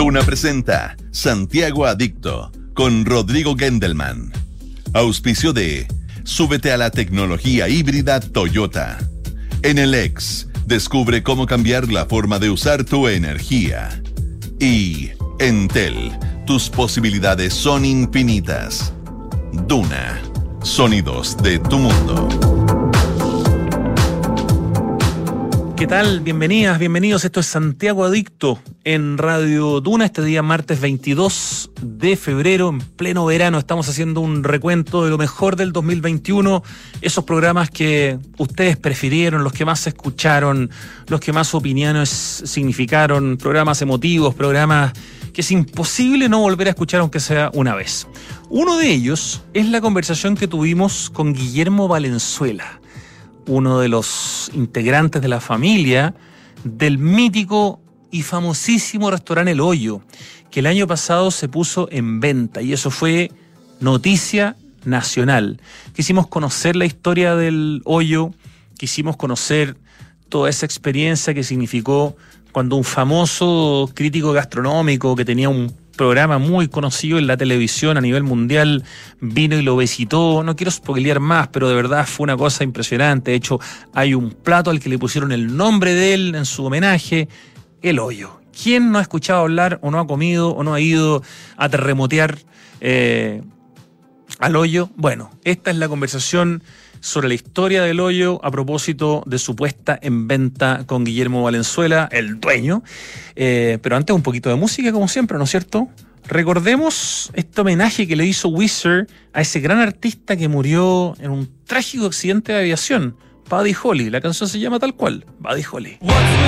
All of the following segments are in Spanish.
Duna presenta Santiago Adicto con Rodrigo Gendelman. Auspicio de Súbete a la tecnología híbrida Toyota. En el X, descubre cómo cambiar la forma de usar tu energía. Y Entel, tus posibilidades son infinitas. Duna, sonidos de tu mundo. ¿Qué tal? Bienvenidas, bienvenidos. Esto es Santiago Adicto en Radio Duna. Este día martes 22 de febrero, en pleno verano. Estamos haciendo un recuento de lo mejor del 2021. Esos programas que ustedes prefirieron, los que más se escucharon, los que más opiniones significaron, programas emotivos, programas que es imposible no volver a escuchar aunque sea una vez. Uno de ellos es la conversación que tuvimos con Guillermo Valenzuela, uno de los integrantes de la familia del mítico y famosísimo restaurante El Hoyo, que el año pasado se puso en venta y eso fue noticia nacional. Quisimos conocer la historia del Hoyo, quisimos conocer toda esa experiencia que significó cuando un famoso crítico gastronómico que tenía un programa muy conocido en la televisión a nivel mundial vino y lo visitó. No quiero spoilear más, pero de verdad fue una cosa impresionante. De hecho, hay un plato al que le pusieron el nombre de él en su homenaje, El Hoyo. ¿Quién no ha escuchado hablar o no ha comido o no ha ido a terremotear al Hoyo? Bueno, esta es la conversación sobre la historia del Hoyo a propósito de su puesta en venta con Guillermo Valenzuela, el dueño. Pero antes un poquito de música, como siempre, ¿no es cierto? Recordemos este homenaje que le hizo Weezer a ese gran artista que murió en un trágico accidente de aviación, Buddy Holly. La canción se llama tal cual, Buddy Holly.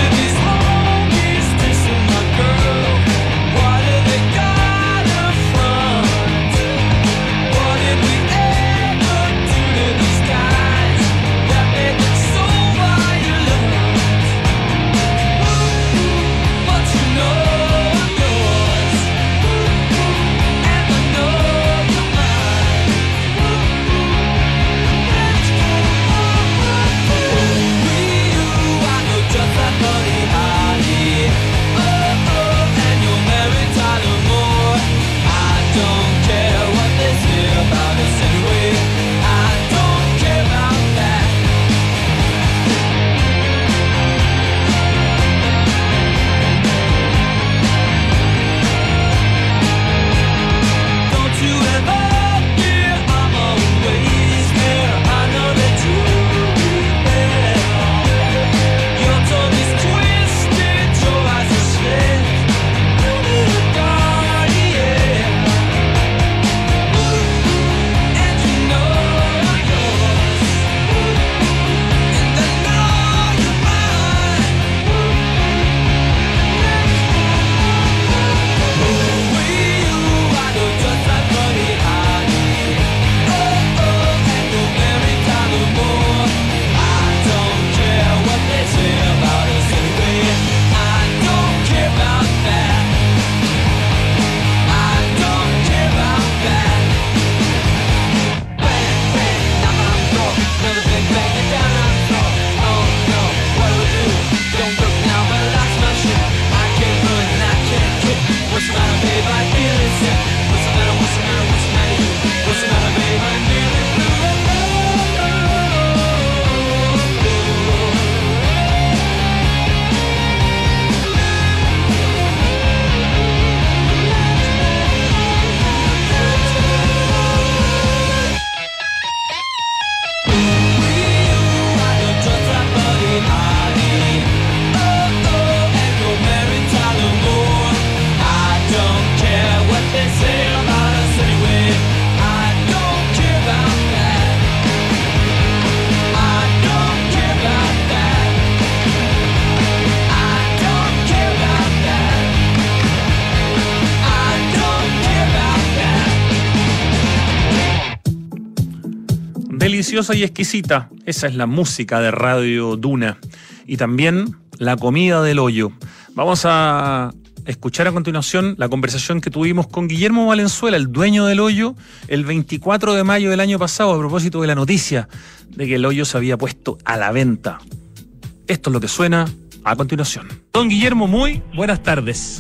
Deliciosa y exquisita, esa es la música de Radio Duna. Y también la comida del Hoyo. Vamos a escuchar a continuación la conversación que tuvimos con Guillermo Valenzuela, el dueño del Hoyo, el 24 de mayo del año pasado, a propósito de la noticia de que el Hoyo se había puesto a la venta. Esto es lo que suena a continuación. Don Guillermo, muy buenas tardes.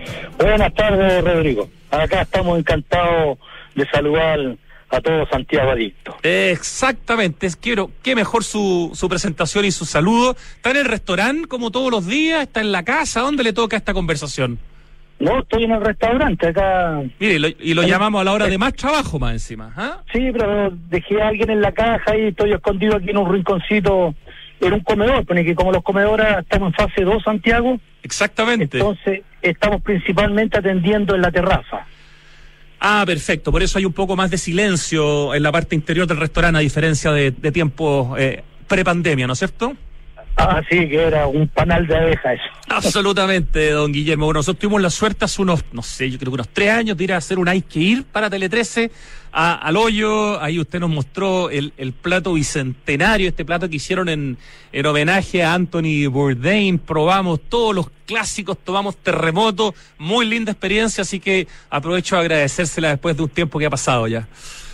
Buenas tardes, Rodrigo. Acá estamos encantados de saludar a todo Santiago Adicto. Exactamente, qué mejor su presentación y su saludo. ¿Está en el restaurante como todos los días? ¿Está en la casa? ¿Dónde le toca esta conversación? No, estoy en el restaurante acá. Mire, lo llamamos a la hora de más trabajo más encima, ¿ah? Sí, pero dejé a alguien en la caja y estoy escondido aquí en un rinconcito, en un comedor, porque como los comedores estamos en fase 2, Santiago. Exactamente. Entonces, estamos principalmente atendiendo en la terraza. Ah, perfecto, por eso hay un poco más de silencio en la parte interior del restaurante, a diferencia de tiempos prepandemia, ¿no es cierto? Ah, sí, que era un panal de abeja eso. Absolutamente, don Guillermo. Bueno, nosotros tuvimos la suerte hace unos, no sé, yo creo que unos 3 años de ir a hacer un Hay que Ir para Tele 13 al Hoyo. Ahí usted nos mostró el plato bicentenario, este plato que hicieron en homenaje a Anthony Bourdain. Probamos todos los clásicos, tomamos Terremoto. Muy linda experiencia, así que aprovecho a agradecérsela después de un tiempo que ha pasado ya.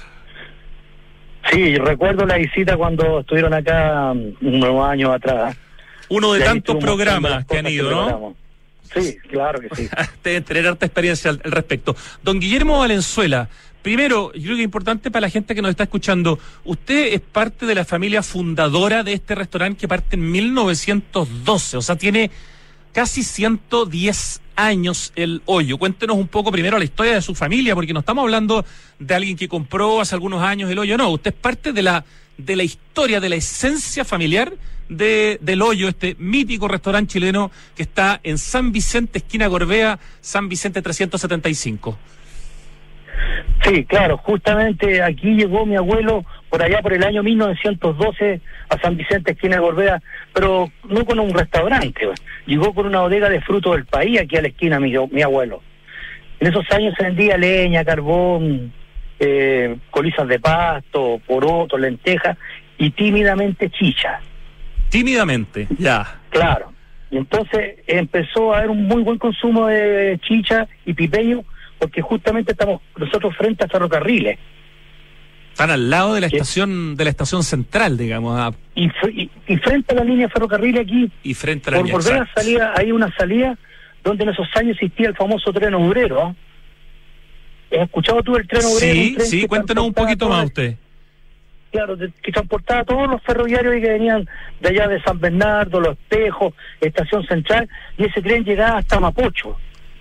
Sí, recuerdo la visita cuando estuvieron acá unos años atrás. Uno de tantos programas que han ido, ¿no? Sí, claro que sí. Deben tener harta experiencia al respecto. Don Guillermo Valenzuela, primero, yo creo que es importante para la gente que nos está escuchando, usted es parte de la familia fundadora de este restaurante que parte en 1912, o sea, tiene casi 110 años el Hoyo. Cuéntenos un poco primero la historia de su familia, porque no estamos hablando de alguien que compró hace algunos años el Hoyo, no, usted es parte de la historia, de la esencia familiar del Hoyo, este mítico restaurante chileno que está en San Vicente, esquina Gorbea, San Vicente 375. Sí, claro, justamente aquí llegó mi abuelo por allá por el año 1912 a San Vicente, esquina de Gorbea, pero no con un restaurante, llegó con una bodega de frutos del país aquí a la esquina mi abuelo. En esos años se vendía leña, carbón, colizas de pasto, porotos, lentejas y tímidamente chicha. Tímidamente, ya. Claro, y entonces empezó a haber un muy buen consumo de chicha y pipeño, porque justamente estamos nosotros frente a ferrocarriles. Están al lado de la estación central, digamos. Y frente a la línea de ferrocarril aquí. Y frente a la línea. Por Gorbea hay una salida donde en esos años existía el famoso tren obrero. ¿Has escuchado tú el tren obrero? Sí, cuéntanos un poquito más usted. Claro, que transportaba a todos los ferroviarios que venían de allá de San Bernardo, Los Espejos, Estación Central, y ese tren llegaba hasta Mapocho.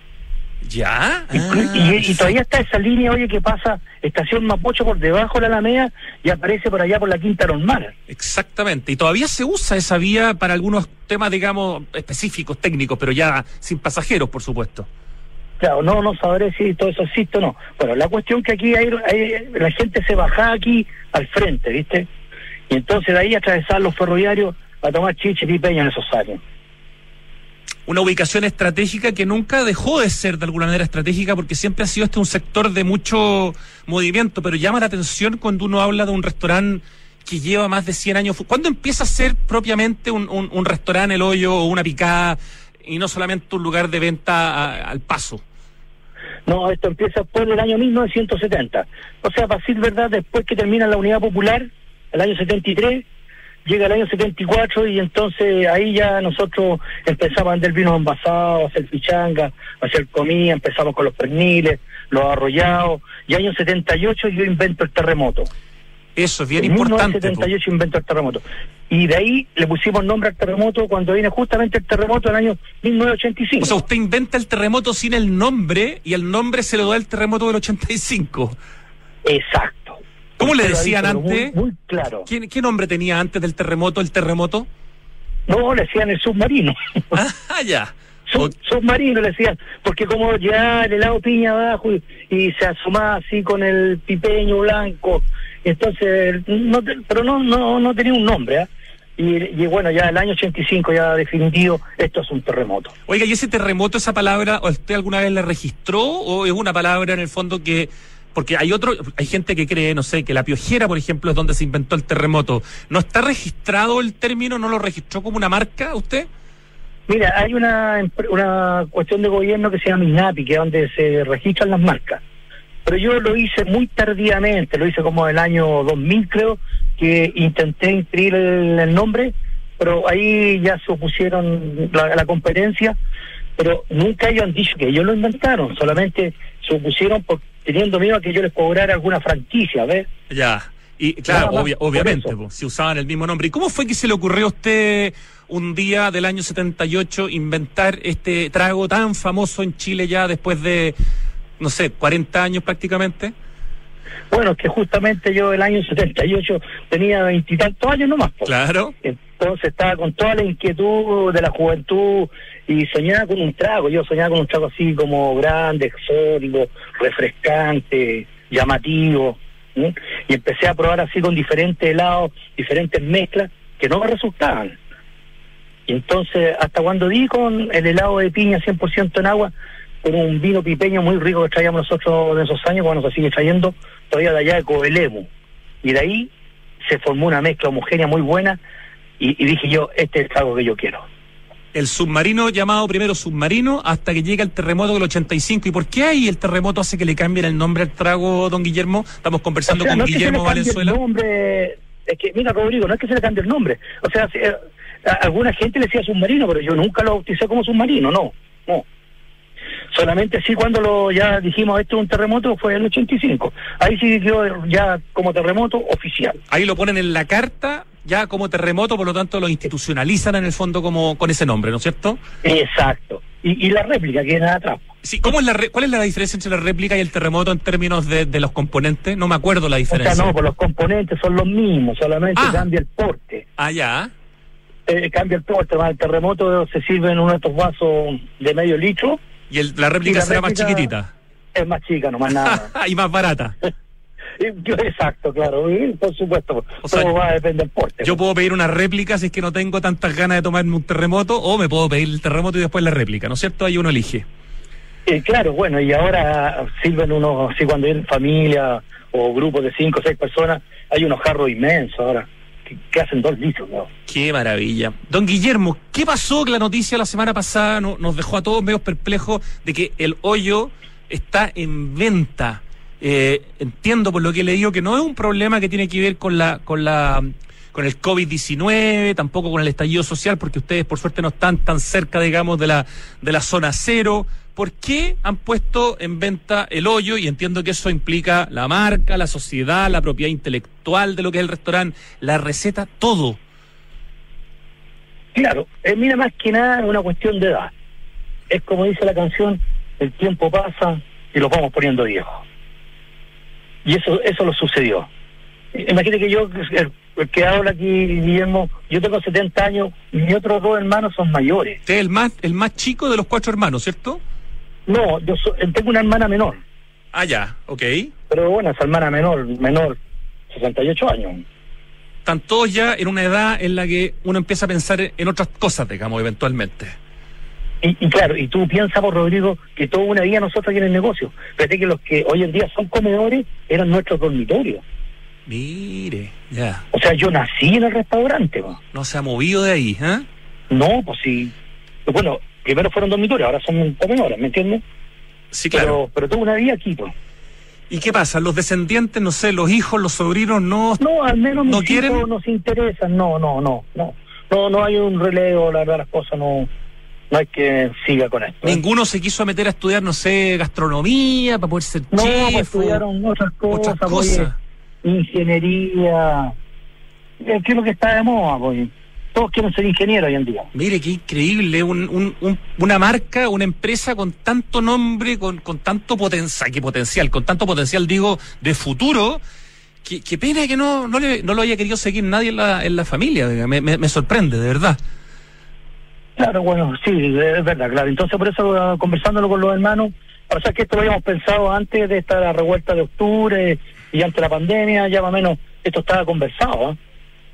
¿Ya? Y todavía está esa línea, oye, que pasa Estación Mapocho por debajo de la Alameda y aparece por allá por la Quinta Normal. Exactamente, y todavía se usa esa vía para algunos temas, digamos, específicos, técnicos, pero ya sin pasajeros, por supuesto. Claro, no sabré si todo eso existe o no. Bueno, la cuestión que aquí la gente se bajaba aquí al frente, ¿viste? Y entonces de ahí atravesar los ferroviarios a tomar chiche y pipeño en esos años. Una ubicación estratégica que nunca dejó de ser de alguna manera estratégica, porque siempre ha sido un sector de mucho movimiento, pero llama la atención cuando uno habla de un restaurante que lleva más de 100 años. ¿Cuándo empieza a ser propiamente un restaurante, el Hoyo, o una picada, y no solamente un lugar de venta al paso? No, esto empieza por el año 1970. O sea, para decir verdad, después que termina la Unidad Popular, el año 73, llega el año 74 y entonces ahí ya nosotros empezamos a vender vinos envasados, a hacer pichanga, a hacer comida, empezamos con los perniles, los arrollados, y año 78 yo invento el terremoto. Eso es bien importante. En 1978 invento el terremoto. Y de ahí le pusimos nombre al terremoto cuando viene justamente el terremoto del año 1985. O sea, usted inventa el terremoto sin el nombre y el nombre se lo da el terremoto del 85. Exacto. ¿Cómo le decían antes? Muy claro. ¿Qué nombre tenía antes del terremoto, el terremoto? No, le decían el submarino. Ah, ya. Submarino le decían, porque como ya el helado piña abajo y se asomaba así con el pipeño blanco, entonces, pero no tenía un nombre, ¿eh? Y bueno, ya el año 85 ya definitivo, esto es un terremoto. Oiga, ¿y ese terremoto, esa palabra, usted alguna vez la registró o es una palabra en el fondo que... Porque hay gente que cree, no sé, que La Piojera, por ejemplo, es donde se inventó el terremoto. ¿No está registrado el término? ¿No lo registró como una marca usted? Mira, hay una cuestión de gobierno que se llama INAPI, que es donde se registran las marcas. Pero yo lo hice muy tardíamente, lo hice como el año 2000, creo, que intenté inscribir el nombre, pero ahí ya se opusieron la competencia pero nunca ellos han dicho que ellos lo inventaron, solamente se opusieron teniendo miedo a que yo les cobrara alguna franquicia, ¿ves? Ya, y claro, obviamente, pues, si usaban el mismo nombre. ¿Y cómo fue que se le ocurrió a usted un día del año 78 inventar este trago tan famoso en Chile ya después de, no sé, 40 años prácticamente? Bueno, es que justamente yo el año 78 tenía 20 y tantos años nomás. Pues. Claro. Entonces estaba con toda la inquietud de la juventud y soñaba con un trago. Yo soñaba con un trago así como grande, exótico, refrescante, llamativo. ¿Sí? Y empecé a probar así con diferentes helados, diferentes mezclas que no me resultaban. Y entonces, hasta cuando di con el helado de piña 100% en agua, con un vino pipeño muy rico que traíamos nosotros en esos años, cuando se sigue trayendo, todavía de allá de Coelemu. Y de ahí se formó una mezcla homogénea muy buena, y dije yo, este es el trago que yo quiero. El submarino, llamado primero submarino, hasta que llega el terremoto del 85. ¿Y por qué ahí el terremoto hace que le cambien el nombre al trago, don Guillermo? Estamos conversando con Guillermo Valenzuela. Es que, mira, Rodrigo, no es que se le cambie el nombre. O sea, alguna gente le decía submarino, pero yo nunca lo bauticé como submarino, no. Solamente sí, cuando ya dijimos esto es un terremoto, fue en el 85. Ahí sí quedó ya como terremoto oficial. Ahí lo ponen en la carta ya como terremoto, por lo tanto lo institucionalizan en el fondo como con ese nombre, ¿no es cierto? Exacto. Y la réplica que era atrás. Sí, ¿cuál es la diferencia entre la réplica y el terremoto en términos de los componentes? No me acuerdo la diferencia. O sea, no, pues los componentes son los mismos, solamente cambia el porte. Ah, ya. Cambia el porte, el terremoto se sirve en uno de estos vasos de medio litro. Y la réplica será más chiquitita. Es más chica, no más nada. Y más barata. Exacto, claro, por supuesto. O sea, todo va a depender del porte. Yo puedo pedir una réplica si es que no tengo tantas ganas de tomarme un terremoto, o me puedo pedir el terremoto y después la réplica, ¿no es cierto? Ahí uno elige. Claro, bueno, y ahora sirven unos, así cuando vienen familia o grupos de 5 o 6 personas, hay unos jarros inmensos ahora, que hacen 2 litros, ¿no? Qué maravilla. Don Guillermo, ¿qué pasó? Que la noticia la semana pasada nos dejó a todos medio perplejos de que el hoyo está en venta. Entiendo por lo que he leído que no es un problema que tiene que ver con el COVID-19, tampoco con el estallido social, porque ustedes por suerte no están tan cerca, digamos, de la zona cero. ¿Por qué han puesto en venta el hoyo? Y entiendo que eso implica la marca, la sociedad, la propiedad intelectual de lo que es el restaurante, la receta, todo. Claro, mira, más que nada es una cuestión de edad. Es como dice la canción, el tiempo pasa y los vamos poniendo viejos. Y eso lo sucedió. Imagínate que yo, el que habla aquí, Guillermo, yo tengo 70 años y mis otros 2 hermanos son mayores. Usted es el más chico de los 4 hermanos, ¿cierto? No, yo tengo una hermana menor. Ah, ya, ok. Pero bueno, esa hermana menor, 68 años. Están todos ya en una edad en la que uno empieza a pensar en otras cosas, digamos, eventualmente. Y claro, y tú piensas, por Rodrigo, que toda una vida nosotros aquí en el negocio. Fíjate que los que hoy en día son comedores eran nuestros dormitorios. Mire, ya. O sea, yo nací en el restaurante. No se ha movido de ahí, ¿eh? No, pues sí. Bueno, primero fueron dormitorios, ahora son comedores, ¿me entiendes? Sí, claro. Pero tuve una vida aquí, pues. ¿Y qué pasa? ¿Los descendientes, no sé, los hijos, los sobrinos no al menos no mis quieren? Hijos nos interesan, no hay un relevo, la verdad, las cosas no hay que siga con esto. ¿Ninguno se quiso meter a estudiar, no sé, gastronomía, para poder ser chef? No, estudiaron otras cosas. Pues, ingeniería, ¿qué es lo que está de moda? Pues? Todos quieren ser ingenieros hoy en día. Mire, qué increíble, una marca, una empresa con tanto nombre, con tanto potencial, con tanto potencial, digo, de futuro. Qué pena que no lo haya querido seguir nadie en la familia. Me sorprende, de verdad. Claro, bueno, sí, es verdad, claro. Entonces, por eso, conversándolo con los hermanos, o sea, que esto lo habíamos pensado antes de esta revuelta de octubre y antes de la pandemia, ya más o menos esto estaba conversado, ¿eh?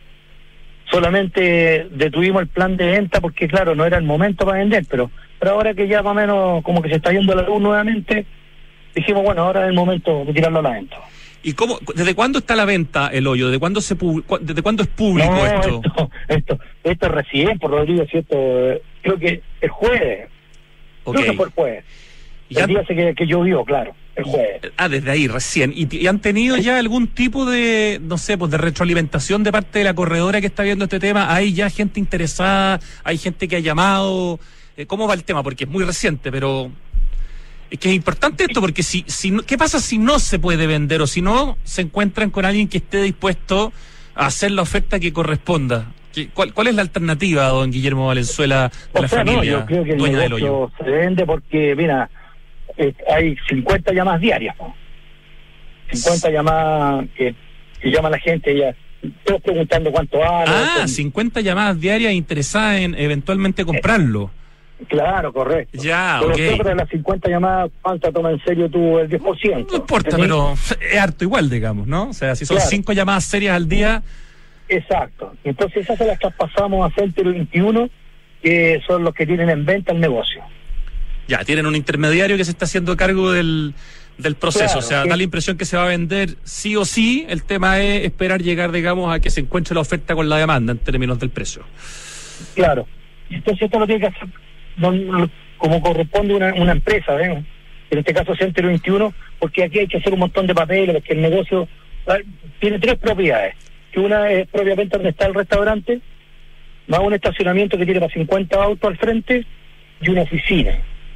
Solamente detuvimos el plan de venta porque, claro, no era el momento para vender, pero ahora que ya más o menos como que se está yendo la luz nuevamente, dijimos, bueno, ahora es el momento de tirarlo a la venta. ¿Y desde cuándo está a la venta el hoyo? ¿Desde cuándo es público esto? Esto es recién, por Rodrigo, ¿cierto? Creo que el jueves. Okay. Creo que fue el jueves. El día que llovió, claro, el jueves. Desde ahí, recién. ¿Y han tenido ya algún tipo de, no sé, pues de retroalimentación de parte de la corredora que está viendo este tema? ¿Hay ya gente interesada? ¿Hay gente que ha llamado? ¿Cómo va el tema? Porque es muy reciente, pero es que es importante esto, porque ¿qué pasa si no se puede vender o si no se encuentran con alguien que esté dispuesto a hacer la oferta que corresponda? ¿Cuál es la alternativa, don Guillermo Valenzuela, de la familia? Yo creo que el dueña del hoyo? negocio se vende porque, mira, hay 50 llamadas diarias, ¿no? 50 llamadas que llama la gente, ya todos preguntando cuánto vale. 50 llamadas diarias interesadas en eventualmente comprarlo. Claro, correcto. Ya, pero ok. nosotros de las 50 llamadas, ¿cuánta toma en serio tú? El 10%. No importa, ¿sí? pero es harto igual, digamos, ¿no? O sea, si son Claro. 5 llamadas serias al día... Exacto. Entonces esas se las traspasamos a Centro 21, que son los que tienen en venta el negocio. Ya, tienen un intermediario que se está haciendo cargo del proceso. Claro, O sea, sí. da la impresión que se va a vender sí o sí. El tema es esperar llegar, digamos, a que se encuentre la oferta con la demanda en términos del precio. Claro. Entonces esto lo tiene que hacer como corresponde una empresa, ¿ven? En este caso Centro 21, porque aquí hay que hacer un montón de papeles, porque el negocio tiene 3 propiedades. Que una es propiamente donde está el restaurante, más un estacionamiento que tiene para 50 autos al frente y una oficina.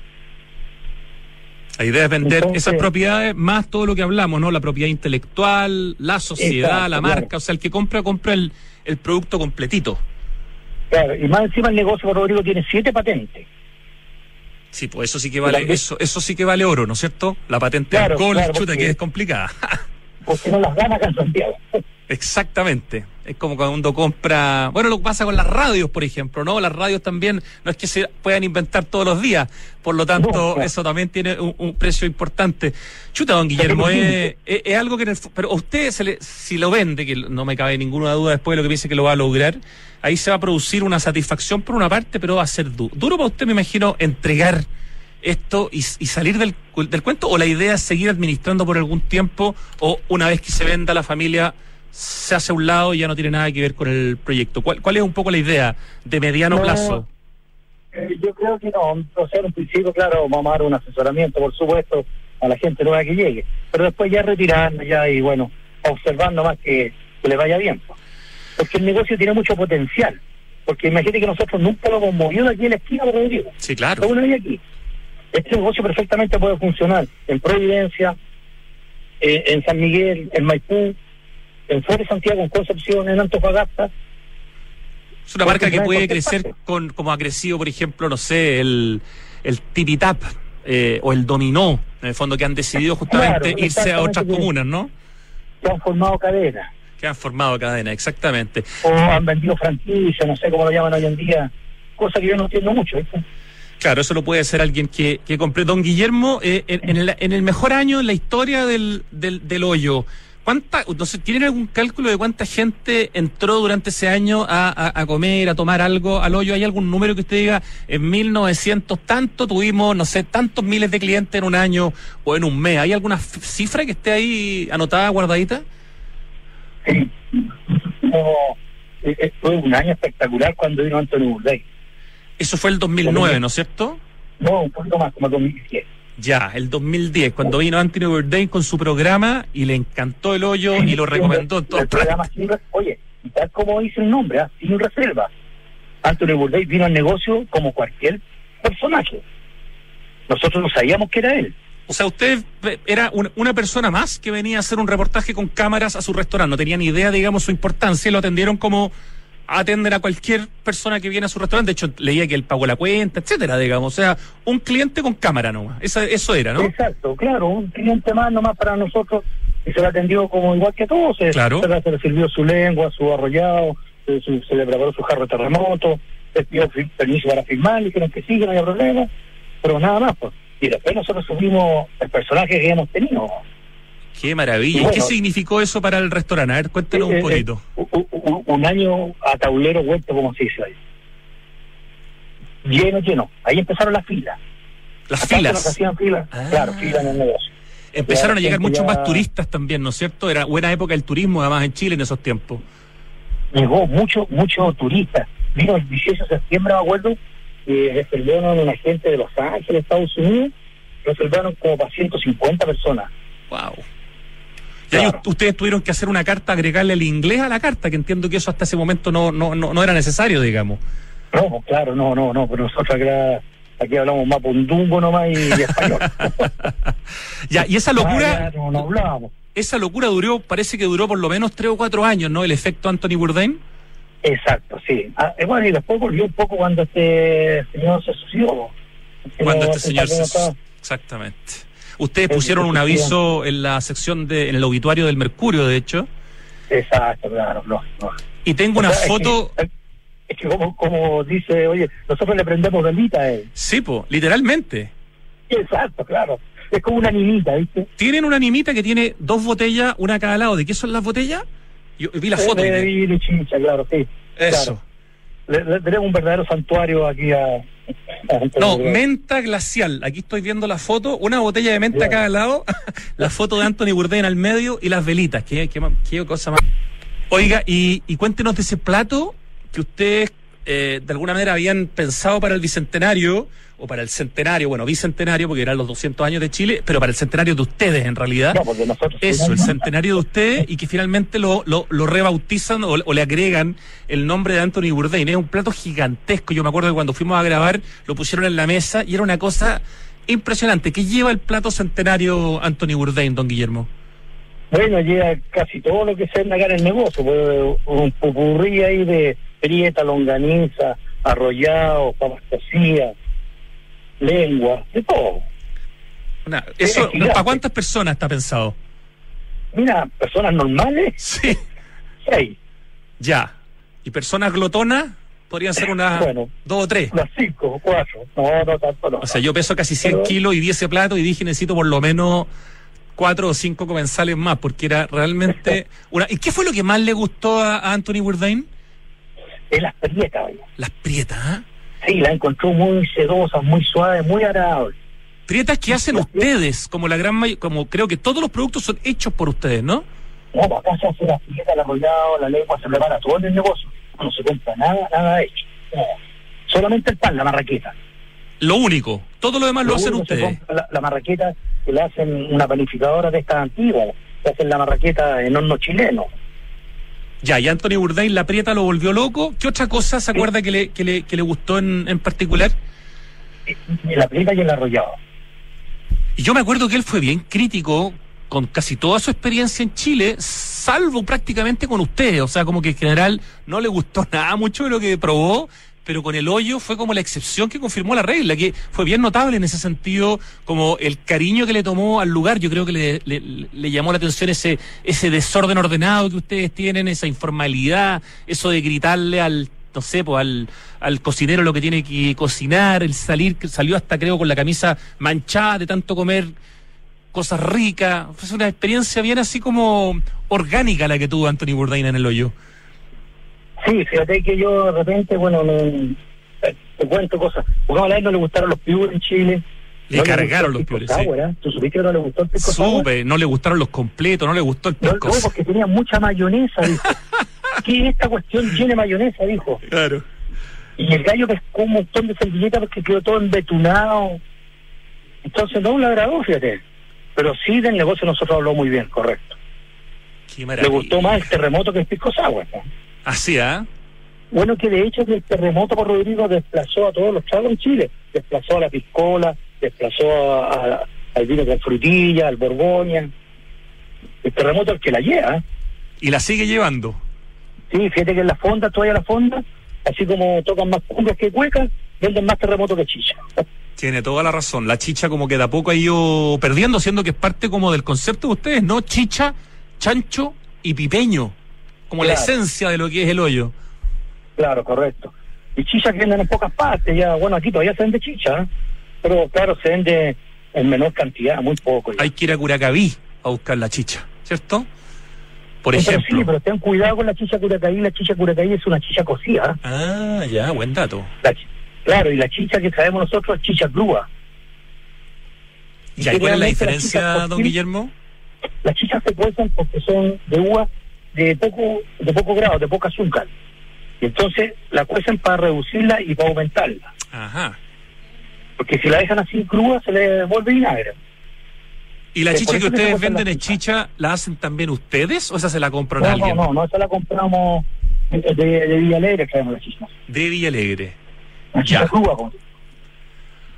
La idea es vender Entonces, esas propiedades más todo lo que hablamos, ¿no? La propiedad intelectual, la sociedad, exacto, la marca. claro. O sea, el que compra el producto completito. Claro, y más encima el negocio, Rodrigo, tiene 7 patentes. Sí, pues eso sí que vale, eso sí que vale oro, ¿no es cierto? La patente Claro, alcohol, claro, chuta, porque- que es complicada. Porque no las gana acá en Santiago. Exactamente. Es como cuando uno compra... Bueno, lo que pasa con las radios, por ejemplo, ¿no? Las radios también no es que se puedan inventar todos los días. Por lo tanto, No, claro. eso también tiene un precio importante. Chuta, don Guillermo, es algo que... Pero a usted, si lo vende, que no me cabe ninguna duda después de lo que piense que lo va a lograr, ahí se va a producir una satisfacción por una parte, pero va a ser duro para usted, me imagino, entregar esto y salir del cuento, o la idea es seguir administrando por algún tiempo, o una vez que se venda la familia se hace a un lado y ya no tiene nada que ver con el proyecto. ¿Cuál es un poco la idea de mediano plazo? Yo creo que no, o sea, en un principio, claro, vamos a dar un asesoramiento, por supuesto, a la gente nueva que llegue, pero después ya retirando ya y bueno, observando más que le vaya bien, porque el negocio tiene mucho potencial, porque imagínate que nosotros nunca lo hemos movido de aquí en la esquina, pero digo, Sí, claro. una vez aquí. Este negocio perfectamente puede funcionar en Providencia, en San Miguel, en Maipú, en Flores Santiago, en Concepción, en Antofagasta. Es una marca que en puede cualquier crecer parte. como ha crecido, por ejemplo, no sé, el Tipitap o el Dominó, en el fondo, que han decidido justamente Claro, irse a otras exactamente. comunas, ¿no? Que han formado cadenas, Que han formado cadena, exactamente. o han vendido franquicias, no sé cómo lo llaman hoy en día, cosa que yo no entiendo mucho, ¿viste? Claro, eso lo puede hacer alguien que compre. Don Guillermo, en el mejor año en la historia del hoyo, no sé, ¿tienen algún cálculo de cuánta gente entró durante ese año a comer, a tomar algo al hoyo? ¿Hay algún número que usted diga, en 1900 tanto tuvimos, no sé, tantos miles de clientes en un año o en un mes? ¿Hay alguna cifra que esté ahí anotada, guardadita? Sí. Fue un año espectacular cuando vino Anthony Bourdain. Eso fue el 2009, ¿no es cierto? No, un poquito más, como 2010. Ya, el 2010, cuando vino Anthony Bourdain con su programa y le encantó el hoyo y lo recomendó en todas el programa Oye, y tal como dice el nombre, sin reserva. Anthony Bourdain vino al negocio como cualquier personaje. Nosotros no sabíamos que era él. O sea, usted era una persona más que venía a hacer un reportaje con cámaras a su restaurante. No tenía ni idea, digamos, su importancia, y lo atendieron como atender a cualquier persona que viene a su restaurante. De hecho, leía que él pagó la cuenta, etcétera, digamos. O sea, un cliente con cámara nomás. Eso era, ¿no? Exacto, claro, un cliente más nomás para nosotros, y se le atendió como igual que todos. Claro. Se le sirvió su lengua, su arrollado, se le preparó su jarro de terremoto, le pidió permiso para firmar, le dijeron que sí, que no había problema, pero nada más, pues. Y después nosotros subimos el personaje que hemos tenido. Qué maravilla. Y bueno, ¿qué significó eso para el restaurante? A ver, cuéntenos un poquito. Un año a tablero huerto, como se dice ahí. Lleno. Ahí empezaron las filas. Las Aparte filas. nos hacían filas, claro, filas en el negocio. Empezaron a llegar gente muchos ya- más turistas también, ¿no es cierto? Era buena época del turismo, además, en Chile en esos tiempos. Llegó mucho turistas. Vino el 18 de septiembre, me acuerdo, reservaron una gente de Los Ángeles, Estados Unidos, reservaron como para 150 personas. Wow. Y ahí Claro. ustedes tuvieron que hacer una carta, agregarle el inglés a la carta, que entiendo que eso hasta ese momento no era necesario, digamos. No, claro, no, pero nosotros Aquí hablamos más pundungo nomás y español. Ya, y esa locura... no hablábamos. Esa locura parece que duró por lo menos 3 o 4 años, ¿no? El efecto Anthony Bourdain. Exacto, sí. Bueno, y después volvió un poco cuando este señor se suicidó. Cuando este señor Exactamente. Ustedes pusieron un aviso en la sección en el obituario del Mercurio, de hecho. Exacto, claro. No. Y tengo una foto... Es que como dice, oye, nosotros le prendemos velita a él. Sí, literalmente. Exacto, claro. Es como una animita, ¿viste? Tienen una animita que tiene 2 botellas, una a cada lado. ¿De qué son las botellas? Yo vi la foto. De chicha, claro, sí. Eso. Claro. Le tenemos un verdadero santuario aquí a No, menta glacial. Aquí estoy viendo la foto. Una botella de menta a cada lado. La foto de Anthony Bourdain al medio y las velitas. Qué cosa más. Oiga, y cuéntenos de ese plato que ustedes de alguna manera habían pensado para el bicentenario, o para el centenario, bueno, bicentenario, porque eran los 200 años de Chile, pero para el centenario de ustedes, en realidad. No, porque nosotros... Eso, el centenario de ustedes, y que finalmente lo rebautizan o le agregan el nombre de Anthony Bourdain. Es un plato gigantesco. Yo me acuerdo que cuando fuimos a grabar, lo pusieron en la mesa, y era una cosa impresionante. ¿Qué lleva el plato centenario Anthony Bourdain, don Guillermo? Bueno, llega casi todo lo que se anda acá en el negocio, pues, un pupurrí ahí de prieta, longaniza, arrollado, papas cocidas, lengua, de todo. Eso, ¿para cuántas personas está pensado? Mira, personas normales, sí. 6. Ya. ¿Y personas glotonas? Podrían ser unas 2 o 3. Unas 5 o 4. No, tanto no. O sea, yo peso casi 100 kilos y vi ese plato y dije, necesito por lo menos 4 o 5 comensales más, porque era realmente una... ¿Y qué fue lo que más le gustó a Anthony Bourdain? Es las prietas, oye. Las prietas, ¿eh? Sí, las encontró muy sedosas, muy suaves, muy agradables. Prietas que hacen ustedes, como la gran como creo que todos los productos son hechos por ustedes, ¿no? No, acá se hace la prieta, el arrollado, la lengua, se prepara todo en el negocio. No se compra nada hecho. No. Solamente el pan, la marraqueta. Lo único, todo lo demás lo hacen ustedes. La marraqueta que le hacen una panificadora de estas antiguas, le hacen la marraqueta en horno chileno. Ya, y Anthony Bourdain la prieta lo volvió loco. ¿Qué otra cosa se acuerda que le gustó en particular? La prieta y el arrollado. Y yo me acuerdo que él fue bien crítico con casi toda su experiencia en Chile, salvo prácticamente con ustedes. O sea, como que en general no le gustó nada mucho de lo que probó, pero con el hoyo fue como la excepción que confirmó la regla, que fue bien notable en ese sentido, como el cariño que le tomó al lugar. Yo creo que le llamó la atención ese desorden ordenado que ustedes tienen, esa informalidad, eso de gritarle al, no sé, pues al cocinero lo que tiene que cocinar, el salió hasta creo con la camisa manchada de tanto comer cosas ricas. Fue una experiencia bien así como orgánica la que tuvo Anthony Bourdain en el hoyo. Sí, fíjate que yo de repente, te cuento cosas. Porque a él no le gustaron los piures en Chile. Le cargaron los piures, sí. ¿Tú supiste que no le gustó el pisco sour? No le gustaron los completos, no le gustó el pisco sour. No, porque tenía mucha mayonesa, dijo. ¿Qué es esta cuestión llena de mayonesa? Dijo. Claro. Y el gallo pescó un montón de servilletas porque quedó todo embetunado. Entonces no le agradó, fíjate. Pero sí del negocio nosotros habló muy bien, correcto. Qué maravilla. Le gustó más el terremoto que el pisco sour, ¿no? Así, ¿ah? Bueno, que de hecho el terremoto por Rodrigo desplazó a todos los tragos en Chile. Desplazó a la piscola, desplazó al vino con frutilla, al borgoña. El terremoto es el que la lleva. Y la sigue llevando. Sí, fíjate que en la fonda, todavía la fonda, así como tocan más cumbias que cuecas, venden más terremoto que chicha. Tiene toda la razón. La chicha como que de a poco ha ido perdiendo, siendo que es parte como del concepto de ustedes, ¿no? Chicha, chancho y pipeño. Como claro. La esencia de lo que es el hoyo. Claro, correcto. Y chicha que venden en pocas partes, ya, bueno, aquí todavía se vende chicha, ¿eh? Pero claro, se vende en menor cantidad, muy poco. Ya. Hay que ir a Curacaví a buscar la chicha, ¿cierto? Por ejemplo. Pero sí, pero ten cuidado con la chicha Curacaví. La chicha Curacaví es una chicha cocida. Ah, ya, buen dato. Claro, y la chicha que traemos nosotros es chicha crúa. ¿Y cuál es la diferencia, don Guillermo? Las chichas se cuecen porque son de uva de poco grado, de poco azúcar. Y entonces la cuecen para reducirla y para aumentarla. Ajá. Porque si la dejan así cruda se le vuelve vinagre. ¿Y la chicha que ustedes venden en chicha, la hacen también ustedes o esa se la compran a alguien? No, esa la compramos de Villalegre, traemos la chicha. De Villalegre. La chicha cruda.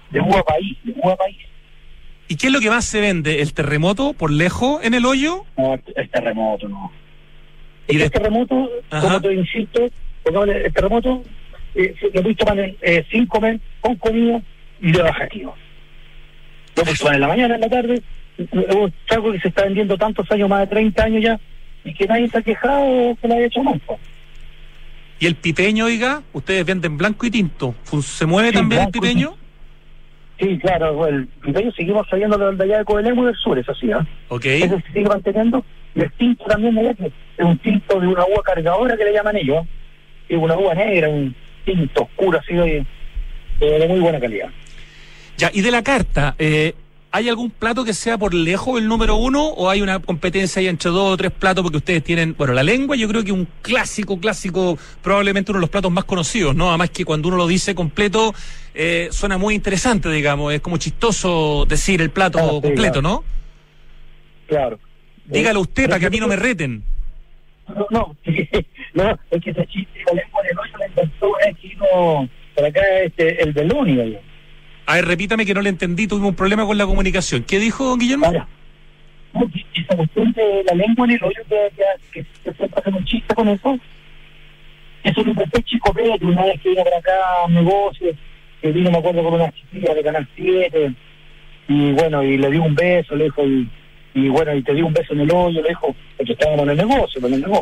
de uva país, ¿Y qué es lo que más se vende? ¿El terremoto por lejos en el hoyo? No, el terremoto, no. Y El terremoto, como te insisto, el terremoto lo puedes tomar sin comer, con comida y de bajativo. Lo puedes tomar en la mañana, en la tarde. Es algo que se está vendiendo tantos años, más de 30 años ya, y que nadie está quejado que lo haya hecho mal. ¿Y el pipeño, oiga? ¿Ustedes venden blanco y tinto? ¿Se mueve también el pipeño? Sí, claro, el pipeño seguimos saliendo de allá de Coelemu y del sur, eso sí, Okay. Eso se sigue manteniendo. Y el tinto también de allá, que es un tinto de una uva cargadora que le llaman ellos, es una uva negra, un tinto oscuro así de muy buena calidad. Ya, y de la carta, ¿hay algún plato que sea por lejos el número uno o hay una competencia ahí entre 2 o 3 platos? Porque ustedes tienen, bueno, la lengua yo creo que un clásico, probablemente uno de los platos más conocidos, ¿no? Además que cuando uno lo dice completo, suena muy interesante, digamos, es como chistoso decir el plato completo, claro. ¿no? Claro. Dígalo usted para que a mí no me reten. No, es que ese chiste de la lengua de hoyo lo inventó un chino por acá, el Beloni. A ver, repítame que no le entendí, tuvimos un problema con la comunicación. ¿Qué dijo, don Guillermo? Ahora, esa cuestión de la lengua en el hoyo que se pasa un chiste con eso lo inventó Chico Pérez una vez que vino para acá a un negocio, que vino, me acuerdo, con una chiquilla de Canal 7, y bueno, y le dio un beso, le dijo, y bueno, y te dio un beso en el hoyo, le dijo, porque estábamos en el negocio,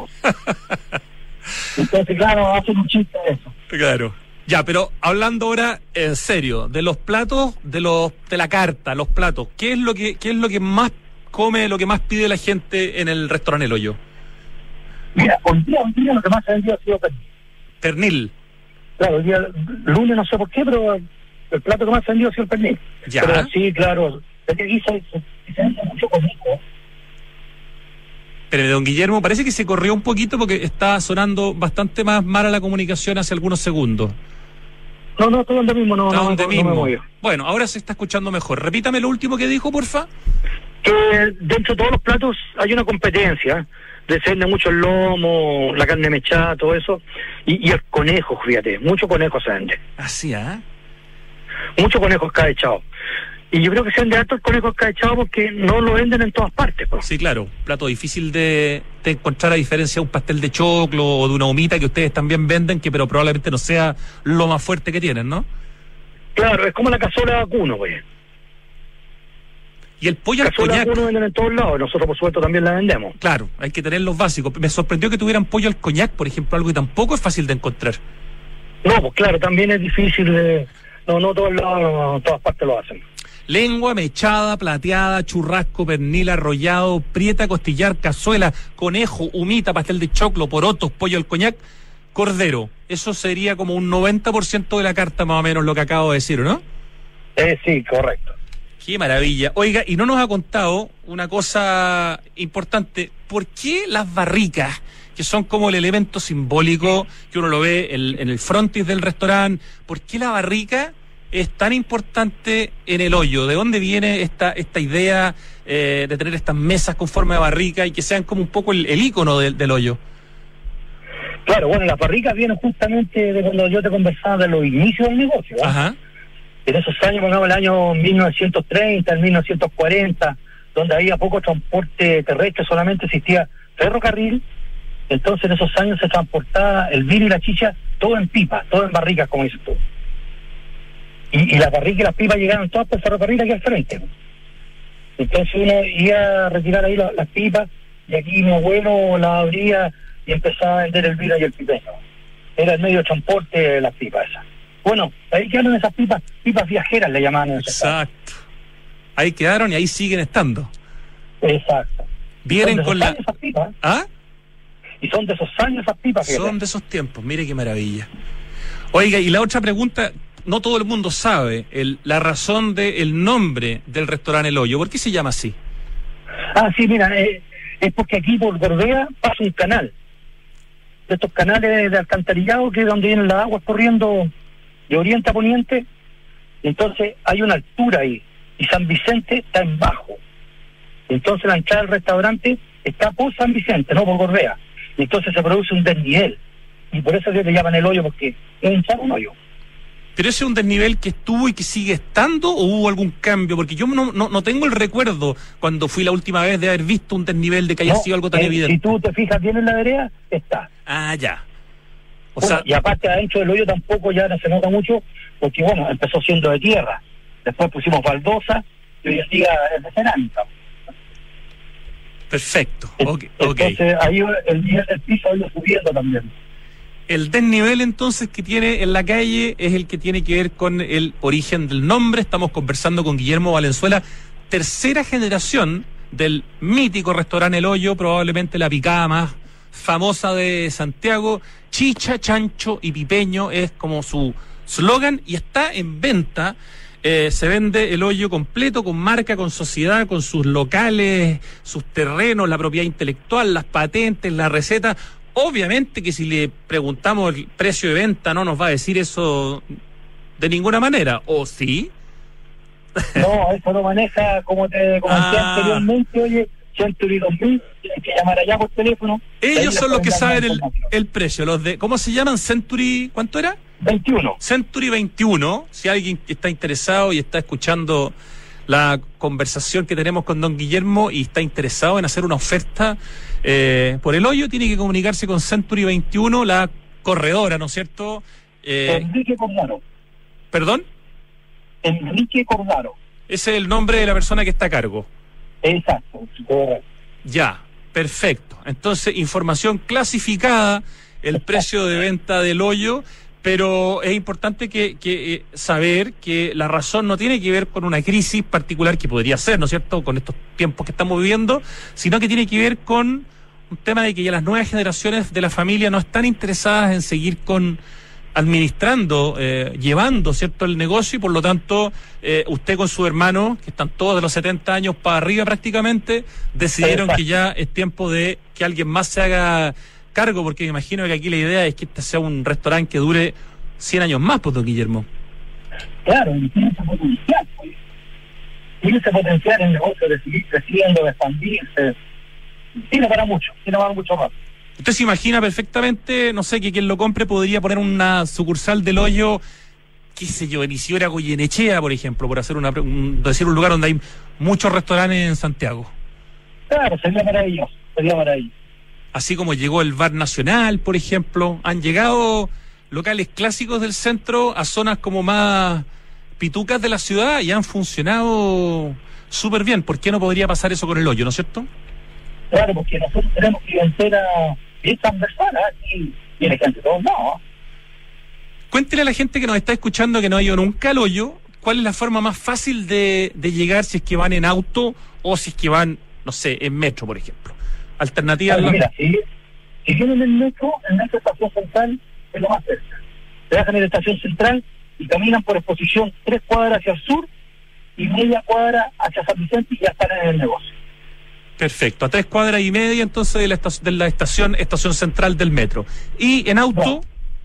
Entonces, claro, hacen un chiste de eso. Claro. Ya, pero hablando ahora en serio, de los platos, de la carta, los platos, ¿qué es lo que más come, lo que más pide la gente en el restaurante El Hoyo? Mira, hoy día lo que más se ha vendido ha sido pernil. Pernil. Claro, hoy día, lunes no sé por qué, pero el plato que más se ha vendido ha sido el pernil. Ya. Pero sí, claro, es que aquí se vende mucho conejo. Pero don Guillermo, parece que se corrió un poquito porque está sonando bastante más mala la comunicación hace algunos segundos. No, estoy donde mismo, no me muevo. Bueno, ahora se está escuchando mejor. Repítame lo último que dijo, porfa. Que dentro de todos los platos hay una competencia. Se vende mucho el lomo, la carne mechada, todo eso. Y el conejo, fíjate, mucho conejo se vende. Así, Mucho conejo escabechado. Y yo creo que se vende harto el conejo escabechado porque no lo venden en todas partes. Pues. Sí, claro. Plato difícil de encontrar, a diferencia de un pastel de choclo o de una humita que ustedes también venden, pero probablemente no sea lo más fuerte que tienen, ¿no? Claro, es como la cazuela de vacuno, pues. Y el pollo al cazuela coñac. de vacuno venden en todos lados, nosotros por supuesto también la vendemos. Claro, hay que tener los básicos. Me sorprendió que tuvieran pollo al coñac, por ejemplo, algo que tampoco es fácil de encontrar. No, pues claro, también es difícil de... No todos lados, no, todas partes lo hacen. Lengua, mechada, plateada, churrasco, pernil, arrollado, prieta, costillar, cazuela, conejo, humita, pastel de choclo, porotos, pollo al coñac, cordero. Eso sería como un 90% de la carta más o menos lo que acabo de decir, ¿no? Sí, correcto. Qué maravilla. Oiga, y no nos ha contado una cosa importante. ¿Por qué las barricas, que son como el elemento simbólico que uno lo ve en el frontis del restaurante, por qué la barrica es tan importante en El Hoyo? ¿De dónde viene esta idea de tener estas mesas con forma de barrica y que sean como un poco el ícono del Hoyo? Claro, bueno, las barricas vienen justamente de cuando yo te conversaba de los inicios del negocio. Ajá. En esos años, pongamos el año 1930, el 1940, donde había poco transporte terrestre, solamente existía ferrocarril. Entonces en esos años se transportaba el vino y la chicha todo en pipas, todo en barricas, como dices tú. Y las barricas y las pipas llegaron todas por ferrocarril aquí al frente. Entonces uno iba a retirar ahí las pipas, y aquí mi abuelo las abría y empezaba a vender el vino y el pipeño. Era el medio de transporte de las pipas esas. Bueno, ahí quedaron esas pipas viajeras le llamaban. Exacto. Ahí quedaron y ahí siguen estando. Exacto. Vienen con la... Esas pipas. ¿Ah? Y son de esos años esas pipas. Son de esos tiempos, mire qué maravilla. Oiga, y la otra pregunta, no todo el mundo sabe la razón del nombre del restaurante El Hoyo. ¿Por qué se llama así? Sí, mira, es porque aquí por Gorbea pasa un canal. De estos canales de alcantarillado, que es donde vienen las aguas corriendo de oriente a poniente. Entonces hay una altura ahí, y San Vicente está en bajo. Entonces la entrada del restaurante está por San Vicente, no por Gorbea. Y entonces se produce un desnivel. Y por eso se le llaman El Hoyo, porque es un hoyo. ¿Pero ese es un desnivel que estuvo y que sigue estando o hubo algún cambio? Porque yo no tengo el recuerdo cuando fui la última vez de haber visto un desnivel de que haya sido algo tan evidente. Si tú te fijas bien en la vereda, está. Ah, ya. Y aparte adentro del hoyo tampoco ya no se nota mucho, porque empezó siendo de tierra. Después pusimos baldosa y hoy en día es de cerámica. Perfecto. Entonces ahí el nivel del piso ha ido subiendo también. El desnivel entonces que tiene en la calle es el que tiene que ver con el origen del nombre. Estamos conversando con Guillermo Valenzuela, tercera generación del mítico restaurante El Hoyo, probablemente la picada más famosa de Santiago. Chicha, chancho y pipeño es como su slogan y está en venta. Se vende El Hoyo completo, con marca, con sociedad, con sus locales, sus terrenos, la propiedad intelectual, las patentes, la receta. Obviamente que si le preguntamos el precio de venta no nos va a decir eso de ninguna manera, ¿o sí? No, eso lo maneja, como te comenté anteriormente, oye, Century 2000, tienes que llamar allá por teléfono. Ellos son los que saben el precio, los de, ¿cómo se llaman? Century, ¿cuánto era? 21. Century 21, si alguien está interesado y está escuchando la conversación que tenemos con don Guillermo y está interesado en hacer una oferta por El Hoyo, tiene que comunicarse con Century 21, la corredora, ¿no es cierto? Enrique Cordaro. ¿Perdón? Enrique Cordaro. Ese es el nombre de la persona que está a cargo. Exacto. Ya, perfecto. Entonces, información clasificada, el precio de venta del Hoyo. Pero es importante que saber que la razón no tiene que ver con una crisis particular que podría ser, ¿no es cierto?, con estos tiempos que estamos viviendo, sino que tiene que ver con un tema de que ya las nuevas generaciones de la familia no están interesadas en seguir administrando, llevando, ¿cierto?, el negocio, y por lo tanto usted con su hermano, que están todos de los 70 años para arriba prácticamente, decidieron que ya es tiempo de que alguien más se haga cargo, porque me imagino que aquí la idea es que este sea un restaurante que dure 100 años más, pues, don Guillermo. Claro, y tiene ese potencial, pues. Tiene ese potencial en el negocio de seguir creciendo, de expandirse. Tiene para mucho más. Usted se imagina perfectamente, no sé, que quien lo compre podría poner una sucursal del Hoyo, qué sé yo, en Isidora Goyenechea, por ejemplo, por hacer decir un lugar donde hay muchos restaurantes en Santiago. Claro, sería para ellos. Así como llegó el Bar Nacional, por ejemplo, han llegado locales clásicos del centro a zonas como más pitucas de la ciudad y han funcionado súper bien. ¿Por qué no podría pasar eso con El Hoyo, no es cierto? Claro, porque nosotros tenemos clientela bien transversal, y tiene gente de todos lados. Cuéntele a la gente que nos está escuchando que no ha ido nunca al Hoyo, ¿cuál es la forma más fácil de llegar, si es que van en auto o si es que van, no sé, en metro, por ejemplo? Alternativa. Mira, si vienen en el metro Estación Central es lo más cerca. Se bajan en la Estación Central y caminan por Exposición 3 cuadras hacia el sur y media cuadra hacia San Vicente y ya están en el negocio. Perfecto, a 3 cuadras y media entonces de la estación central del metro. Y en auto,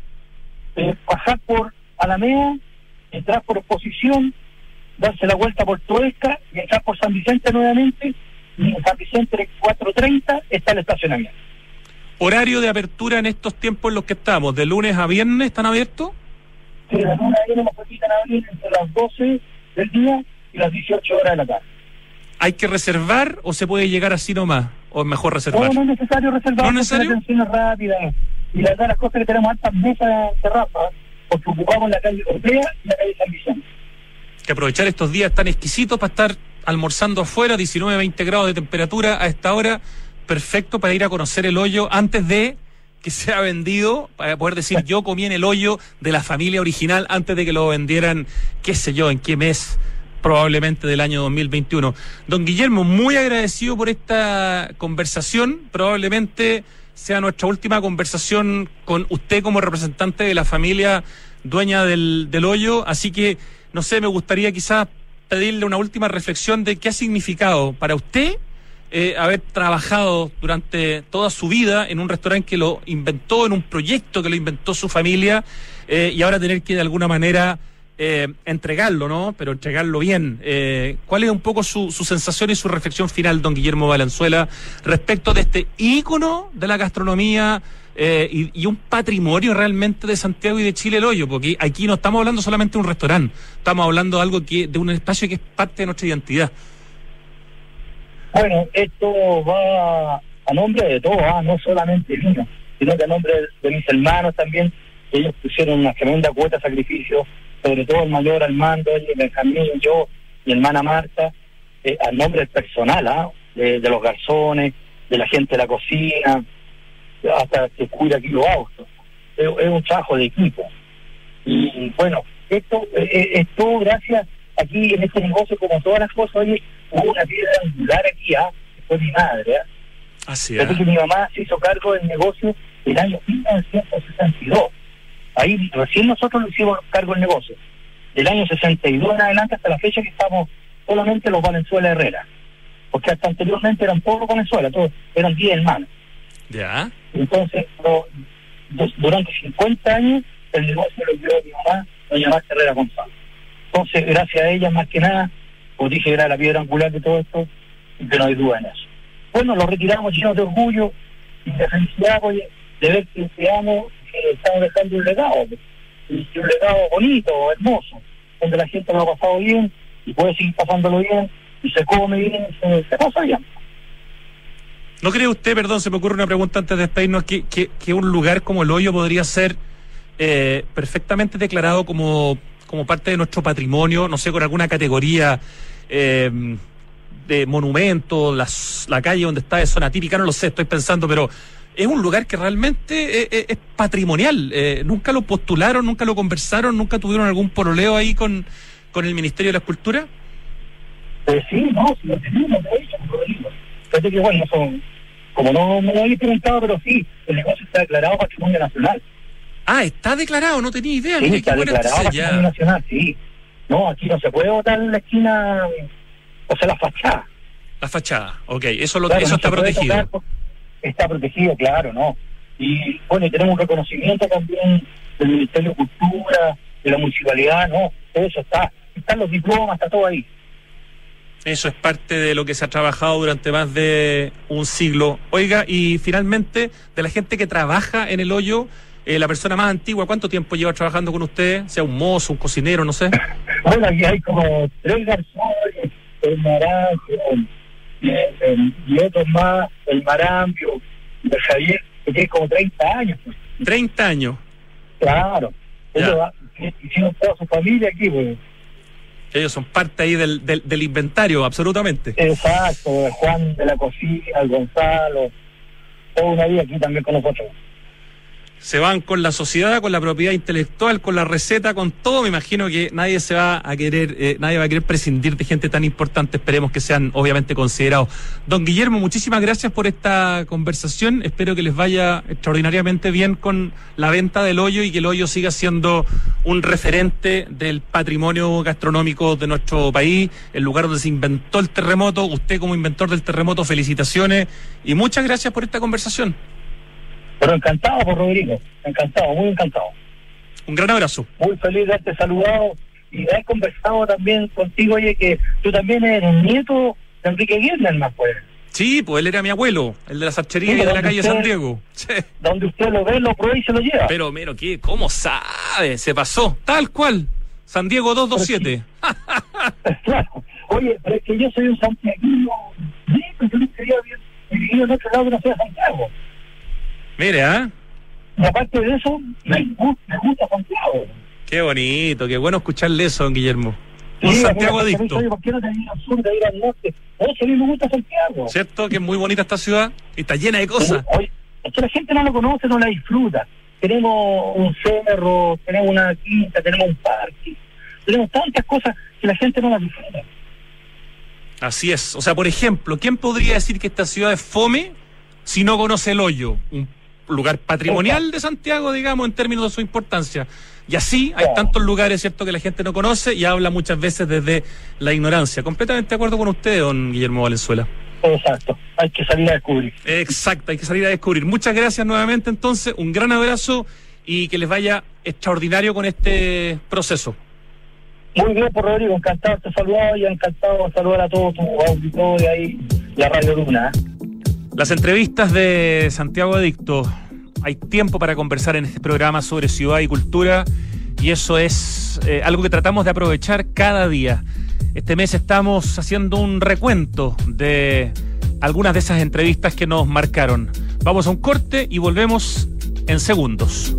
pasar por Alameda, entrar por Exposición, darse la vuelta por Toesca y entrar por San Vicente nuevamente. Y en San Vicente 4:30 está el estacionamiento. ¿Horario de apertura en estos tiempos en los que estamos? ¿De lunes a viernes están abiertos? Sí, de lunes a viernes nos permiten abrir entre las 12 del día y las 18 horas de la tarde. ¿Hay que reservar o se puede llegar así nomás? ¿O es mejor reservar? No es necesario reservar. ¿No es necesario? La atención es rápida. Y la verdad, las cosas que tenemos altas mesas de terraza, porque ocupamos la calle Europea y la calle San Vicente. Que aprovechar estos días tan exquisitos para estar almorzando afuera, 19-20 grados de temperatura a esta hora, perfecto para ir a conocer El Hoyo antes de que sea vendido, para poder decir yo comí en El Hoyo de la familia original antes de que lo vendieran, qué sé yo, en qué mes, probablemente del año 2021. Don Guillermo, muy agradecido por esta conversación, probablemente sea nuestra última conversación con usted como representante de la familia dueña del Hoyo, así que, no sé, me gustaría quizás pedirle una última reflexión de qué ha significado para usted haber trabajado durante toda su vida en un restaurante que lo inventó, en un proyecto que lo inventó su familia, y ahora tener que de alguna manera entregarlo, ¿no? Pero entregarlo bien. ¿Cuál es un poco su sensación y su reflexión final, don Guillermo Valenzuela, respecto de este ícono de la gastronomía y un patrimonio realmente de Santiago y de Chile el Hoyo, porque aquí no estamos hablando solamente de un restaurante, estamos hablando de algo de un espacio que es parte de nuestra identidad. Bueno, esto va a nombre de todos, no solamente mío, sino que a nombre de mis hermanos también. Ellos pusieron una tremenda cuota de sacrificio, sobre todo el mayor Armando, Benjamín, yo, mi hermana Marta, a nombre del personal, de los garzones, de la gente de la cocina, hasta que cuida aquí los autos. Es un trabajo de equipo. Y bueno, esto es todo gracias aquí en este negocio, como todas las cosas. Oye, hubo una piedra angular aquí, que fue mi madre. Así es. Que mi mamá se hizo cargo del negocio el año 1962. Ahí recién nosotros lo hicimos cargo del negocio. Del año 62 en adelante hasta la fecha que estamos solamente los Valenzuela Herrera. Porque hasta anteriormente eran todos los Valenzuela, todos eran 10 hermanos. Ya. Entonces, durante 50 años, el negocio lo llevó mi mamá, doña Marta Herrera González. Entonces, gracias a ella, más que nada, como dije, era la piedra angular de todo esto, y que no hay duda en eso. Bueno, lo retiramos llenos de orgullo y de felicidad, oye, de ver que estamos dejando un legado, y un legado bonito, hermoso, donde la gente lo ha pasado bien, y puede seguir pasándolo bien, y se come bien, se pasa bien. ¿No cree usted, perdón, se me ocurre una pregunta antes de despedirnos, que un lugar como el Hoyo podría ser perfectamente declarado como parte de nuestro patrimonio, no sé, con alguna categoría de monumento, la calle donde está de zona típica, no lo sé, estoy pensando, pero es un lugar que realmente es patrimonial. ¿Nunca lo postularon, nunca lo conversaron, nunca tuvieron algún poroleo ahí con el Ministerio de la Escultura? Sí, no, si lo tenemos, Rodrigo. Fíjate que bueno, como no me lo habéis preguntado, pero sí, el negocio está declarado Patrimonio Nacional. Ah, está declarado, no tenía idea. Sí, mire, está declarado Patrimonio Nacional, sí. No, aquí no se puede botar en la esquina, o sea, la fachada. La fachada, ok, eso claro, eso está protegido. Está protegido, claro, ¿no? Y bueno, y tenemos un reconocimiento también del Ministerio de Cultura, de la Municipalidad, ¿no? Todo eso están los diplomas, está todo ahí. Eso es parte de lo que se ha trabajado durante más de un siglo. Oiga, y finalmente, de la gente que trabaja en el Hoyo, la persona más antigua, ¿cuánto tiempo lleva trabajando con usted? Sea un mozo, un cocinero, no sé. Bueno, aquí hay como 3 garzones, el Naranjo, y otros más, el Marambio, el Javier, que tiene como 30 años. Pues. 30 años. Claro. Ellos hicieron toda su familia aquí, pues. Ellos son parte ahí del inventario, absolutamente. Exacto, el Juan de la cocina, el Gonzalo, toda una vida aquí también con nosotros. Se van con la sociedad, con la propiedad intelectual, con la receta, con todo. Me imagino que nadie va a querer prescindir de gente tan importante. Esperemos que sean obviamente considerados. Don Guillermo, muchísimas gracias por esta conversación. Espero que les vaya extraordinariamente bien con la venta del Hoyo y que el Hoyo siga siendo un referente del patrimonio gastronómico de nuestro país, el lugar donde se inventó el terremoto. Usted como inventor del terremoto, felicitaciones y muchas gracias por esta conversación. Pero encantado, por Rodrigo, encantado, muy encantado. Un gran abrazo. Muy feliz de haberte saludado y de haber conversado también contigo, oye, que tú también eres nieto de Enrique Gendelman, pues. Sí, pues él era mi abuelo, el de la sarchería sí, de la calle San Diego. Sí. Donde usted lo ve, lo prueba y se lo lleva. Pero, ¿cómo sabe? Se pasó, tal cual. San Diego 227. Claro. Oye, pero es que yo soy un santiaguino, sí, pues yo no quería vivir en otro lado que no sea Santiago. Mire, Y aparte de eso, me gusta Santiago. Qué bonito, qué bueno escucharle eso, don Guillermo. Sí, un Santiago adicto. ¿Por qué no te ir al sur, de ir al norte? Eso a mí me gusta Santiago. ¿Cierto? Que es muy bonita esta ciudad y está llena de cosas. Oye, es que la gente no lo conoce, no la disfruta. Tenemos un cerro, tenemos una quinta, tenemos un parque. Tenemos tantas cosas que la gente no las disfruta. Así es. O sea, por ejemplo, ¿quién podría decir que esta ciudad es fome si no conoce el Hoyo? Un lugar patrimonial de Santiago, digamos, en términos de su importancia. Y así hay tantos lugares, ¿cierto?, que la gente no conoce y habla muchas veces desde la ignorancia. Completamente de acuerdo con usted, don Guillermo Valenzuela. Exacto, hay que salir a descubrir. Exacto, hay que salir a descubrir. Muchas gracias nuevamente, entonces, un gran abrazo y que les vaya extraordinario con este proceso. Muy bien, por Rodrigo, encantado de saludar y encantado de saludar a todos tus auditores ahí, la Radio Duna. Las entrevistas de Santiago Adicto hay tiempo para conversar en este programa sobre ciudad y cultura, y eso es algo que tratamos de aprovechar cada día. Este mes estamos haciendo un recuento de algunas de esas entrevistas que nos marcaron. Vamos a un corte y volvemos en segundos.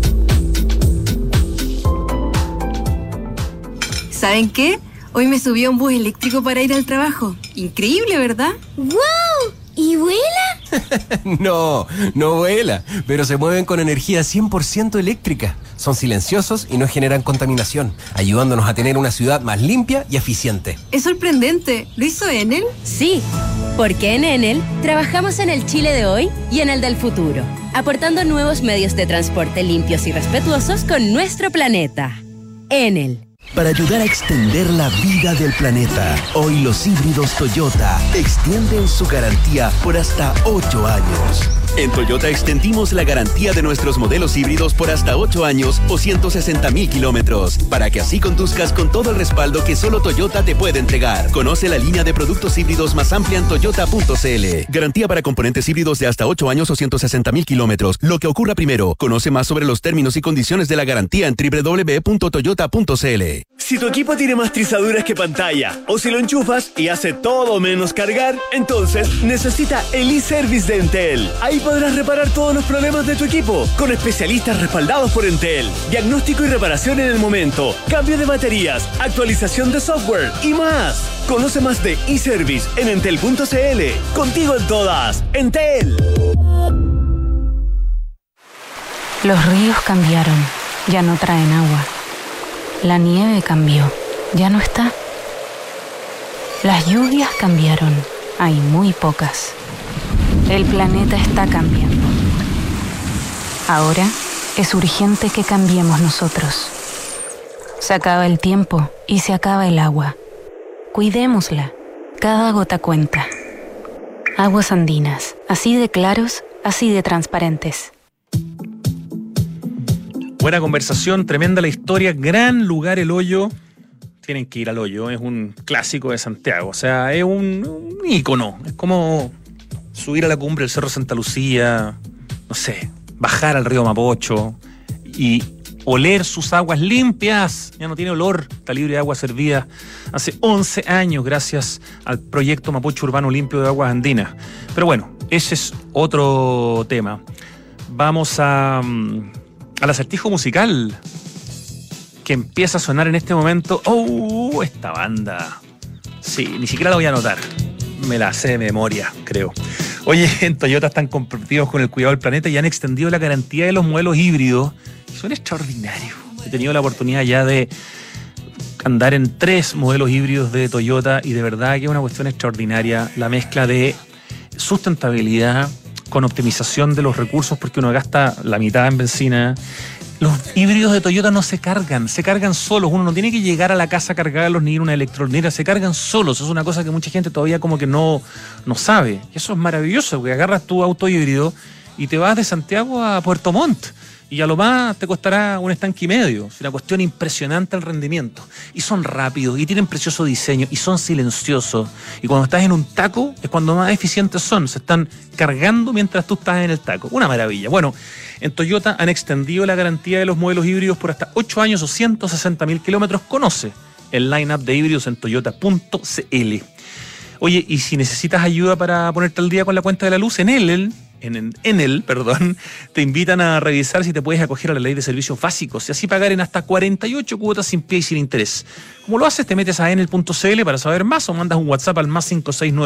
¿Saben qué? Hoy me subí a un bus eléctrico para ir al trabajo. Increíble, ¿verdad? ¡Wow! ¿Y vuela? No vuela, pero se mueven con energía 100% eléctrica. Son silenciosos y no generan contaminación, ayudándonos a tener una ciudad más limpia y eficiente. Es sorprendente. ¿Lo hizo Enel? Sí, porque en Enel trabajamos en el Chile de hoy y en el del futuro, aportando nuevos medios de transporte limpios y respetuosos con nuestro planeta. Enel. Para ayudar a extender la vida del planeta, hoy los híbridos Toyota extienden su garantía por hasta 8 años. En Toyota extendimos la garantía de nuestros modelos híbridos por hasta 8 años o 160,000 kilómetros, para que así conduzcas con todo el respaldo que solo Toyota te puede entregar. Conoce la línea de productos híbridos más amplia en toyota.cl. Garantía para componentes híbridos de hasta 8 años o 160,000 kilómetros. Lo que ocurra primero. Conoce más sobre los términos y condiciones de la garantía en www.toyota.cl. Si tu equipo tiene más trizaduras que pantalla, o si lo enchufas y hace todo menos cargar, entonces necesita el eService de Entel. Ahí podrás reparar todos los problemas de tu equipo, con especialistas respaldados por Entel. Diagnóstico y reparación en el momento, cambio de baterías, actualización de software y más. Conoce más de eService en entel.cl. Contigo en todas, Entel. Los ríos cambiaron, ya no traen agua. La nieve cambió, ya no está. Las lluvias cambiaron, hay muy pocas. El planeta está cambiando. Ahora es urgente que cambiemos nosotros. Se acaba el tiempo y se acaba el agua. Cuidémosla, cada gota cuenta. Aguas Andinas, así de claros, así de transparentes. Buena conversación, tremenda la historia, gran lugar El Hoyo. Tienen que ir al Hoyo, es un clásico de Santiago, o sea, es un ícono. Es como subir a la cumbre del Cerro Santa Lucía, no sé, bajar al río Mapocho y oler sus aguas limpias. Ya no tiene olor, está libre de agua servida hace 11 años gracias al proyecto Mapocho Urbano Limpio de Aguas Andinas. Pero bueno, ese es otro tema. Vamos al acertijo musical que empieza a sonar en este momento. ¡Oh! Esta banda. Sí, ni siquiera la voy a anotar. Me la sé de memoria, creo. Oye, en Toyota están comprometidos con el cuidado del planeta y han extendido la garantía de los modelos híbridos. Son extraordinarios. He tenido la oportunidad ya de andar en 3 modelos híbridos de Toyota y de verdad que es una cuestión extraordinaria la mezcla de sustentabilidad con optimización de los recursos, porque uno gasta la mitad en benzina. Los híbridos de Toyota no se cargan solos. Uno no tiene que llegar a la casa a cargarlos ni ir a una electrolinera, se cargan solos. Es una cosa que mucha gente todavía como que no sabe. Y eso es maravilloso, porque agarras tu auto híbrido y te vas de Santiago a Puerto Montt. Y a lo más te costará un estanque y medio. Es una cuestión impresionante el rendimiento. Y son rápidos, y tienen precioso diseño, y son silenciosos. Y cuando estás en un taco, es cuando más eficientes son. Se están cargando mientras tú estás en el taco. Una maravilla. Bueno, en Toyota han extendido la garantía de los modelos híbridos por hasta 8 años o 160,000 kilómetros. Conoce el line-up de híbridos en toyota.cl. Oye, y si necesitas ayuda para ponerte al día con la cuenta de la luz, en Enel, te invitan a revisar si te puedes acoger a la ley de servicios básicos y así pagar en hasta 48 cuotas sin pie y sin interés. ¿Cómo lo haces? Te metes a enel.cl para saber más o mandas un WhatsApp al más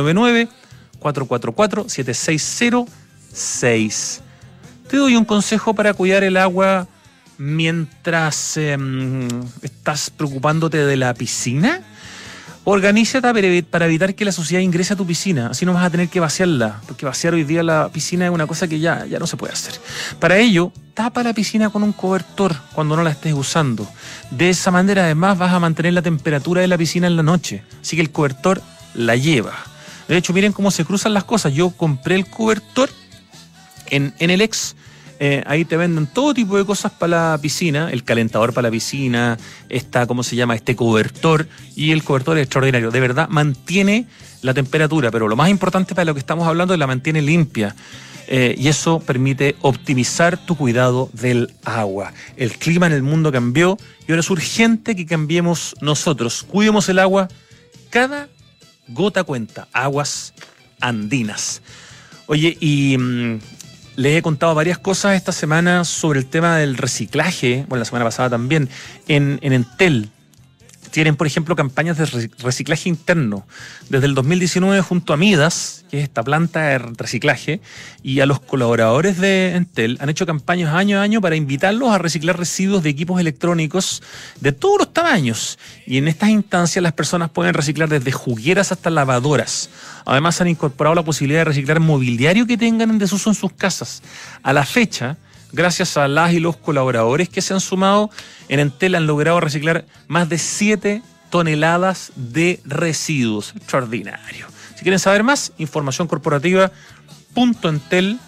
5699-444-7606. Te doy un consejo para cuidar el agua mientras estás preocupándote de la piscina. Organízate para evitar que la suciedad ingrese a tu piscina. Así no vas a tener que vaciarla, porque vaciar hoy día la piscina es una cosa que ya no se puede hacer. Para ello, tapa la piscina con un cobertor cuando no la estés usando. De esa manera, además, vas a mantener la temperatura de la piscina en la noche. Así que el cobertor la lleva. De hecho, miren cómo se cruzan las cosas. Yo compré el cobertor en el ex. Ahí te venden todo tipo de cosas para la piscina, el calentador para la piscina, este cobertor, y el cobertor es extraordinario, de verdad mantiene la temperatura, pero lo más importante para lo que estamos hablando es la mantiene limpia. y eso permite optimizar tu cuidado del agua. El clima en el mundo cambió y ahora es urgente que cambiemos nosotros. Cuidemos el agua, cada gota cuenta. Aguas Andinas. Oye, y les he contado varias cosas esta semana sobre el tema del reciclaje, bueno, la semana pasada también, en Entel. Tienen, por ejemplo, campañas de reciclaje interno. Desde el 2019, junto a Midas, que es esta planta de reciclaje, y a los colaboradores de Entel, han hecho campañas año a año para invitarlos a reciclar residuos de equipos electrónicos de todos los tamaños. Y en estas instancias las personas pueden reciclar desde jugueras hasta lavadoras. Además, han incorporado la posibilidad de reciclar mobiliario que tengan en desuso en sus casas. A la fecha, gracias a las y los colaboradores que se han sumado, en Entel han logrado reciclar más de 7 toneladas de residuos. Extraordinario. Si quieren saber más, información corporativa.entel.cl.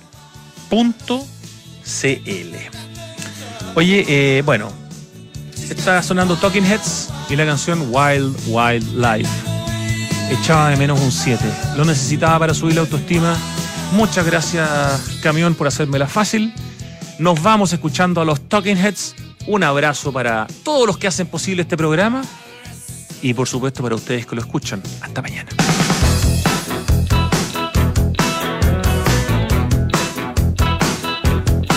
Oye, bueno, está sonando Talking Heads y la canción Wild Wild Life. Echaba de menos un 7. Lo necesitaba para subir la autoestima. Muchas gracias, camión, por hacérmela fácil. Nos vamos escuchando a los Talking Heads. Un abrazo para todos los que hacen posible este programa y por supuesto para ustedes que lo escuchan. Hasta mañana.